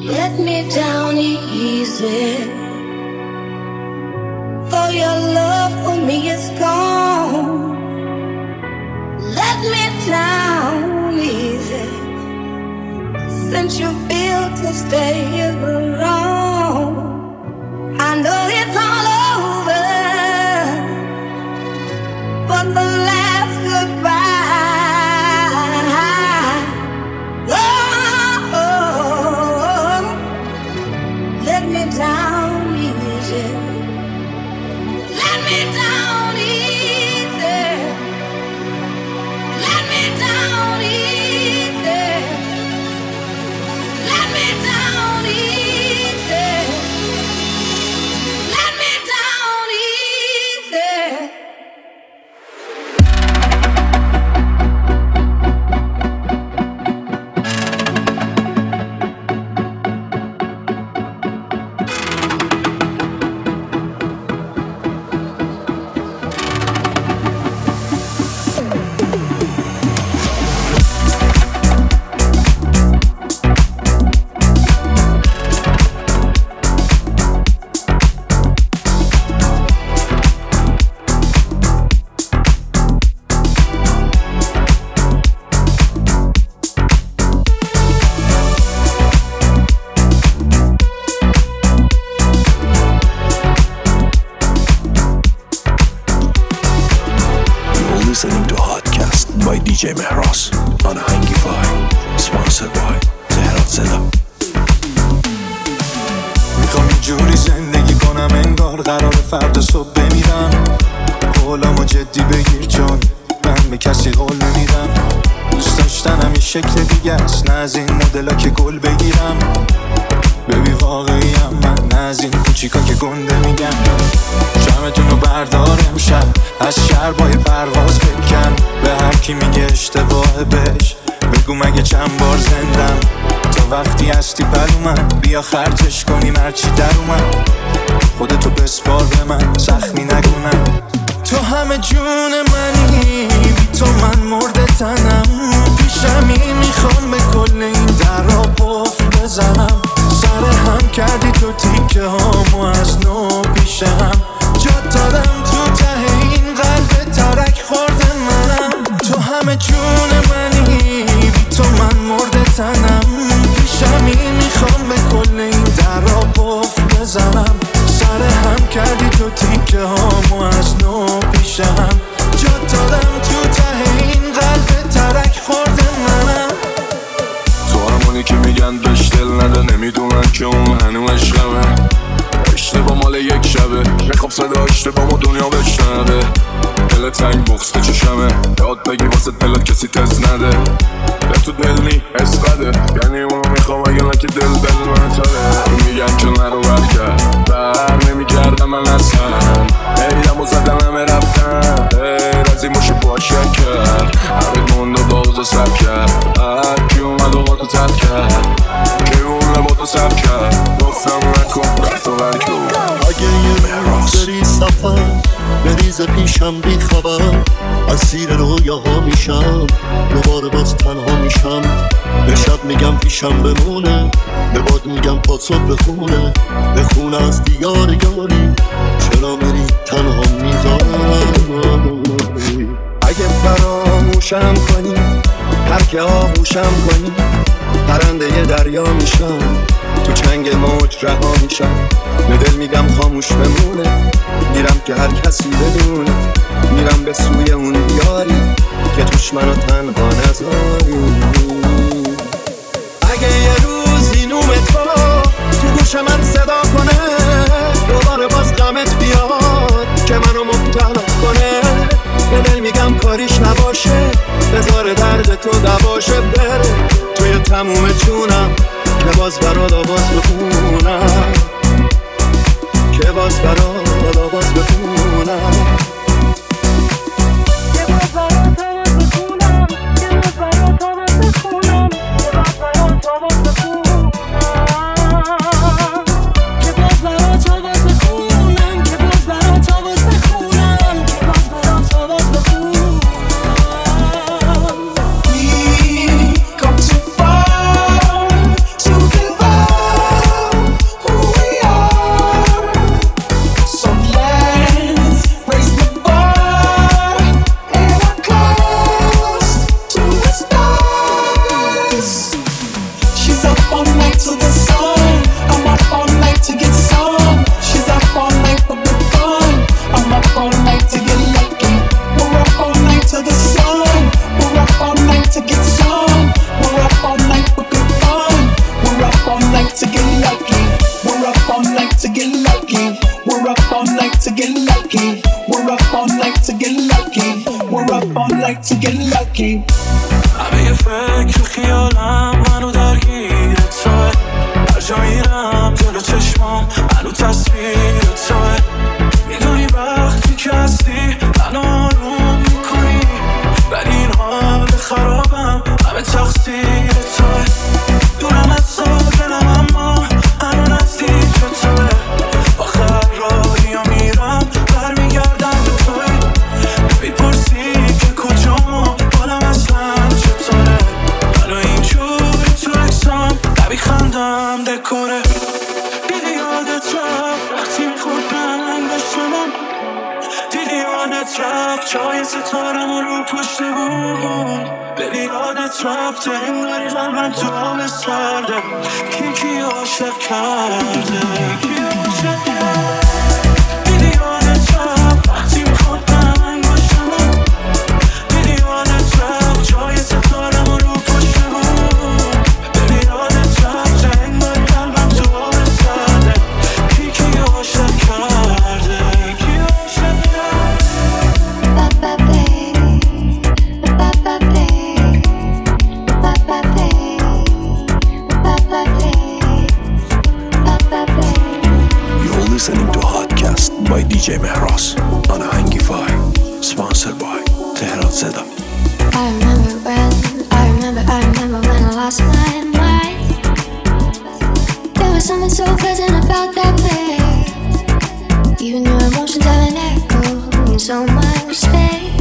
let me down easy. For your love for me is gone. Let me down easy. Since you feel to stay here alone, I know it's all over, but the last goodbye. Oh, let me down easy. Let me down easy. Let me down easy. Let me down easy. Let me down easy. Listening to Hotcast by DJ Mehras on Hangify, sponsored by Tehran Seda. میخوام یه جوری زندگی کنم انگار قرار فردا صبح بمیرم. قولمو جدی بگیر چون من به کسی قول نمیدم. دوست داشتنم یه شکل دیگه است، نه از این مدلا که گل بگیرم. ببی واقعیم من، نه از این کوچیکا که گنده میگم. شمتونو بردار امشب، از شربای پرواز بکن. به هر کی میگه اشتباه بهش بگو مگه چند بار زندم. تا وقتی هستی پلومن، بیا خرجش کنیم هرچی در اومد. خودتو بسپار به من، زخمی نگونم. تو همه جون منی، بی تو من مرده تنم. پیشمی میخوام به کل این درا قفل بزنم. سر هم کردی تو تیکه هامو از نو پیشم. جا دادم تو ته این قلب ترک خورده منم. تو همه جون منی، بی تو من مرده تنم. پیشمی میخوام به کل این درا قفل بزنم. سر هم کردی تو تیکه هامو از نو پیشم. جا دادم تو ته این قلب ترک خورده منم. تو همونی که میگن بهش دل نده، نمیدونن که اون هنو عشقمه. اشتباه مال یک شبه، میخوام صدا اشتباه و دنیا بشنوه. دل تنگ بخصه چشمه، یاد بگی واسه دلت کسی تز نده. دل تو دل نی اسقده، یعنی اونو میخوام اگه نه که دل من تره. میگم که نرو برگرد، بر نمیگردم من اصلا. ایدم و زدم همه رفتن، رازی موشه باشه کرد. همه موند و باز و سب کرد. کی اومد و با تو تب کرد، کی اون با تو سب کرد. گفتم نکن رفت و برکن. اگه یه روز بری سفر بریز پیشم بی خبر، اسیر رویاها میشم. دوباره باز تنها میشم. به شب میگم پیشم بمونه، به باد میگم پاسو بخونه. بخونه از دیار یاری، چرا میری تنها میذاری. اگه فراموشم کنی، ترک آغوشم کنی. پرنده ی دریا میشم، تو چنگ موج رها میشم. به دل میگم خاموش بمونه، میرم که هر کسی بدونه. میرم به سوی اون دیاری که توش منو تنها نذاری. اگه یه روزی نوم تو گوش من صدا کنه، دوباره باز غمت بیاد که منو مبتلا کنه. به دل میگم کاریش نباشه، بذار درد تو دواشه بره. توی تموم جونم که باز برات آواز بخونم، که باز برات آواز بخونم. We come too far to give up. بگی. همه یه فکر خیالم منو درگیر توه، هر جا میرم جلو چشمام منو تصویر توه. میدونی وقتی که هستی منو آروم میکنی، ولی این حال خرابم همه تقصیر توه. دورم از ساکنم اما هنو نزدیک توه، آخر راهی ها میرم برمیگردم به توه. میپرسی که کجام حالم اصلا چطوره، منو اینجوری تو اکسام نمیخندم دکوره. دیدی یادت رفت وقتی میخوردم بشمم، دیدی یادت رفت جای ستارم رو پشت بود. ببین یادت رفت انگاری قلبم تو آب سرده، کی عاشق کرده، کی عاشق کرده. دیدی یادت رفت وقتی میخوردم بشمم، دیدی یادت رفت جای ستارم رو پشت بود. ببین یادت رفت انگاری قلبم تو آب سرده، کی عاشق کرده، کی عاشق کرده. You're listening to Hotcast by DJ Mehras on Hangify, sponsored by Tehran Zeda. I remember when I lost my mind. There was something so pleasant about that place. Even your emotions have an echo in so much space.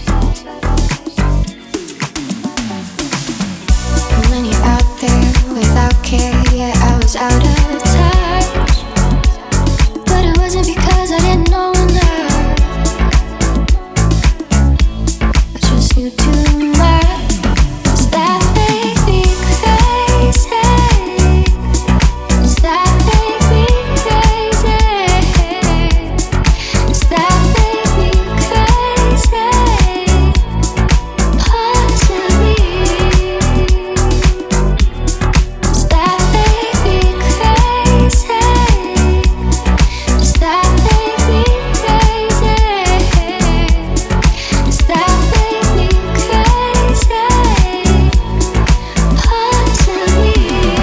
And when you're out there without care, yeah, I was out of touch. But it wasn't because I didn't know enough, I just knew too much. Does that make me crazy? Does that make me crazy? Does that make me crazy? Possibly. Does that make me crazy? Does that make me crazy? Does that make me crazy? Possibly.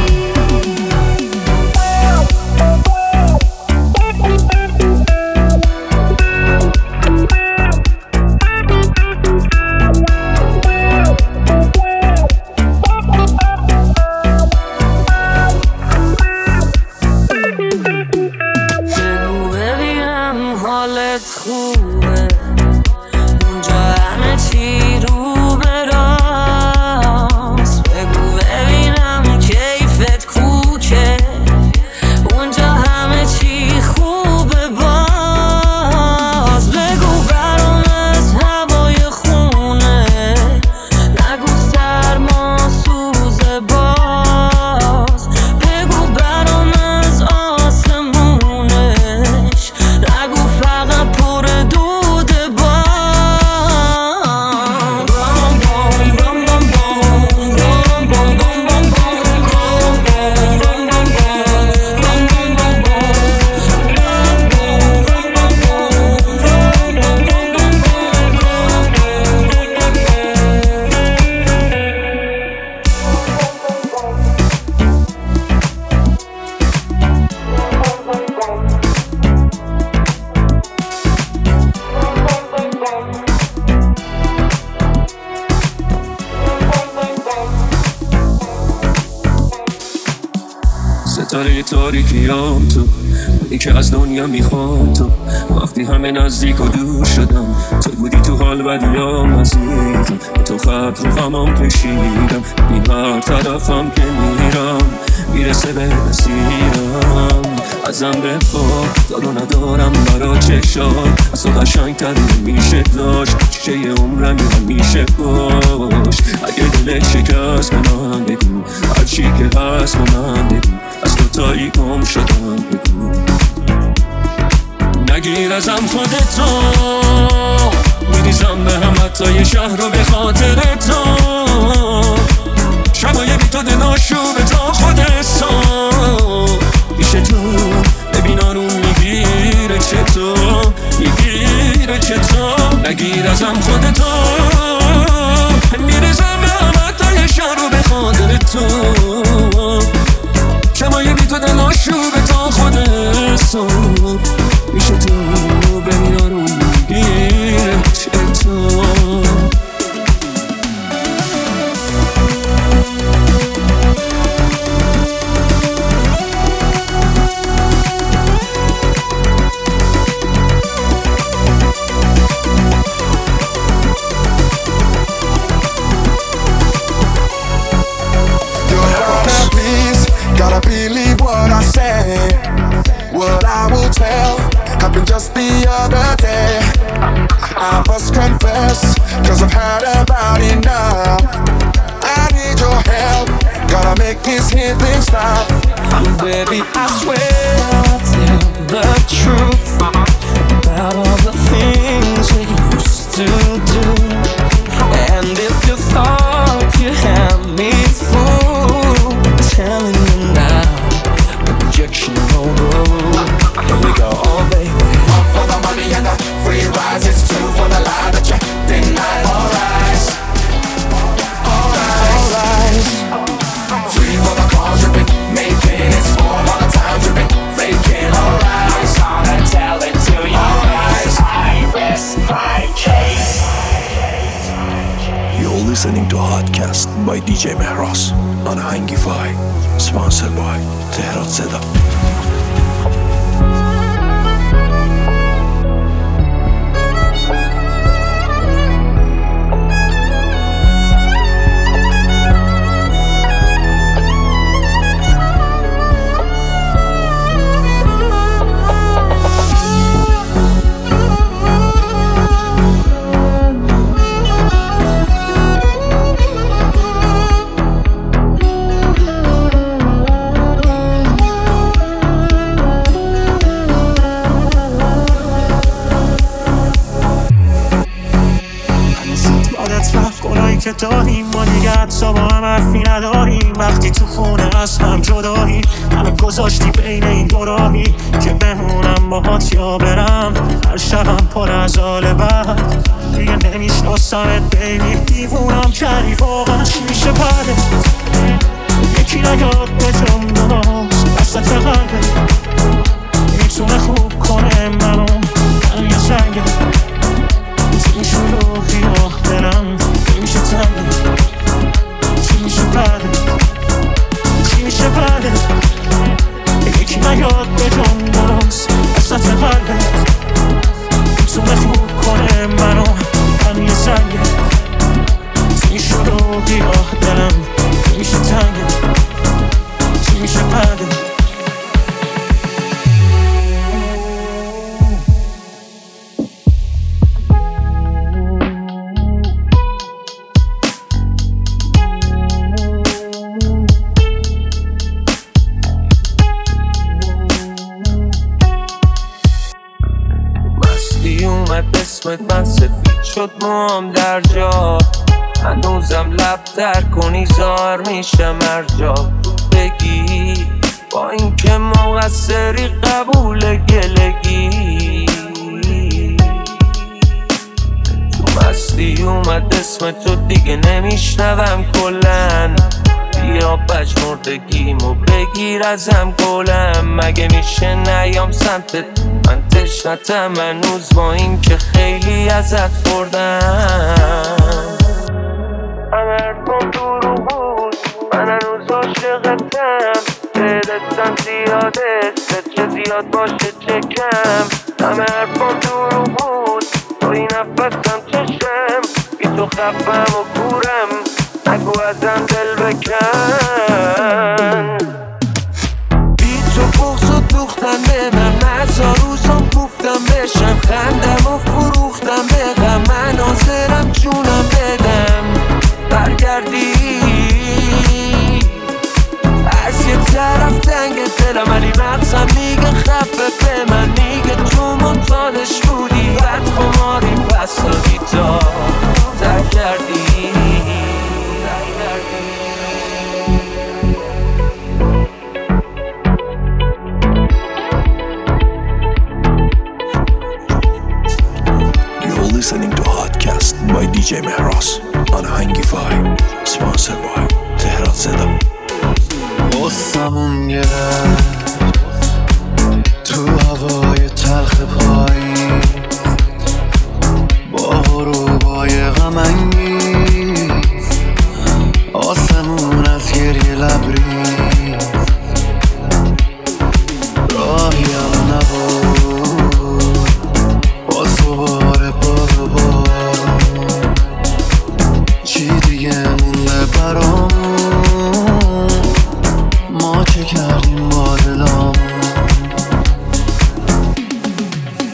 بگو ببینم حالت خوبه، اونجا همه چی رو به راست. بگو ببینم کیفت کوکه، اونجا همه چی خوبه باز. بگو برام از هوای خونه، نگو سرما سوزه باز. بگو برام از آسمونش، نگو فقط پر دود ستاره تاریکیام تو، ای که از دنیا میخوام تو. وقتی همه نزدیک و دور شدم، تو بودی تو حال بدیام عزیزم. تو خط رو غمام کشیدم، این هر طرفم که میرم میرسه به مسیرم. ازم بخوا دارو ندارم برا چشات، از تو قشنگ‌تر نمیشه داشت. چیشه یه عمرم همیشه باش. اگه دلت شکست به من بگو، هرچی که هست به من بگو. از تو تایی گم شدم بگو، نگیر ازم خودتو. میریزم به هم حتی یه شهر رو به خاطر تو. شبای بی تو دناشوبه تا خودستو. میشه تو ببین آروم میگیره چطور، میگیره چطور. نگیر ازم خودتو، just the other day. I must confess, cause I've had about enough. I need your help, gotta make this hit thing stop. Baby, I swear I'll tell the truth about all the things we used to do. And if you thought you had me fooled, I'm telling you now, objection overruled. Here we go, oh baby. One for the money and the free rise, it's two for the lie that you deny. All rise, all rise. Three for the calls you've been making, it's four all the times you've been faking. All rise, I'm gonna tell it to you. All rise, I rest my case. You're listening to Hotcast by DJ Mehras on Hangify, sponsored by Tehran Zeda. که داریم ما دیگه حتی با هم حرفی نداریم. وقتی تو خونه از هم جداییم، همه گذاشتی بین این دو راهی که بمونم باهات یا برم. هر شبم پر از حال بد، دیگه نمیشناسمت بیبی. دیوونم کردی واقعا، چی میشه بعدت؟ یکی نیاد به جمعاست وسط قلبه، میتونه خوب کنه منو من یه سنگه. چی میشه روحی و دلم، چی میشه تنگه، چی میشه بعدت، چی میشه بعدت؟ یکی نیاد به جمعاست وسط قلبت، میتونه خوب کنه منو من یه سنگه. چی میشه روحی و دلم، چی میشه تنگه، چی میشه بعدت؟ اسمت من سفید شد موام در جا، هنوزم لب در کنی زار میشم هر جا بگی، با اینکه مقصری قبول گلگی. تو مستی اومد اسم تو دیگه نمیشنوم کلن، بیا پژمردگیمو بگیر ازم گلم. مگه میشه نیام سمتت من تشنتم هنوز، با این که خیلی ازت خوردم. همه حرفم دروغ بود، من هنوز عاشقتم. دلتم زیاده، چه زیاد باشه چه کم. همه حرفم دروغ بود، تو این نفسم چشم، بی تو خفم و کورم، نگو ازم دل بکن. بی تو بغض و دوختن به من، نزا روزم گفتم بشم، خندم و فروختم به غم. من حاضرم جونم بدم برگردی، از یه طرف تنگ دلم ولی مغزم میگه خفه به من، میگه تو منتادش بودی، بد خماری پس دادی تا ترک کردی. Listening to Hotcast by DJ Mehras on Hangify, sponsored by Tehran Zeda. قصمون گرفت تو هوای تلخ پایی، با غروبای غم انگیز، آسمون از گریه لبریز. راهیم نبود با سوار بار بار، چی دیگه مونده برامون، ما چه کردیم با دلامون.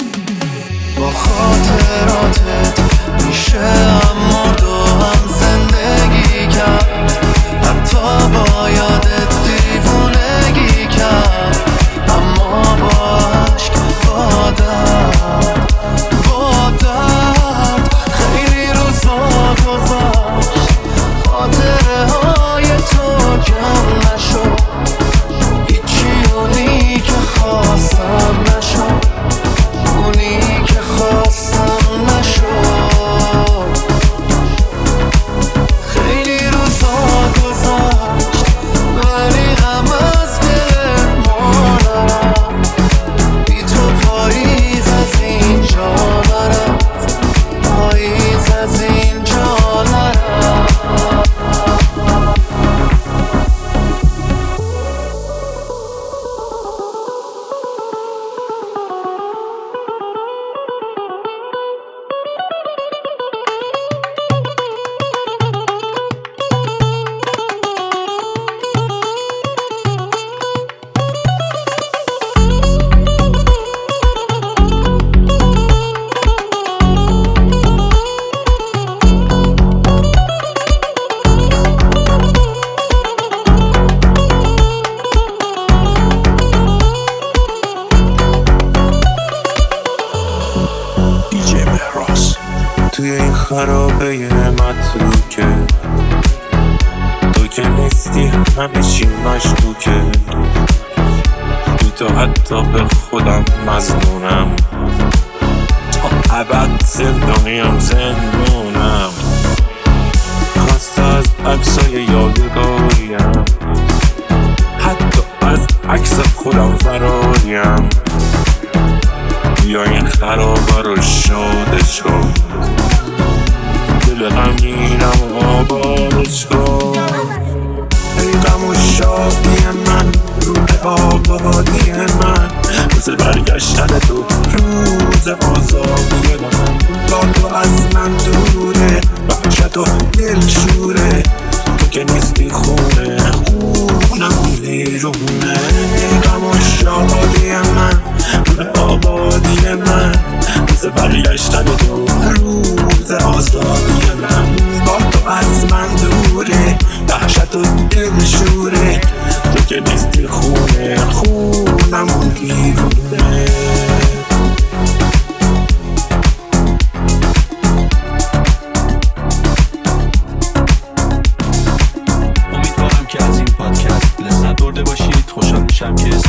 خرابه متروکه، تو که نیستی همه چی مشکوکه، بی تو حتی به خودم مظنونم، تا ابد زندانیم زندونم، خسته از عکسای یادگاریم، حتی از عکس خودم فراریم، بیا این خرابه رو شادش کن، دل غمگینم و آبادش کن، ای غم و شادی من، روح آبادی من، روز برگشتن تو، روز آزادی من، با تو از من دوره، وحشت و دل شوره، تو که نیستی خونه، خونم ویرونه، ای غم و شادی من، روح آبادی من، روز برگشتن تو، روز آزادی من، با تو از من دوره، وحشت و دل شوره، تو که نیستی خونه، خونم ویرونه. امیدوارم که از این پادکست لذت برده باشید. خوشحال میشم که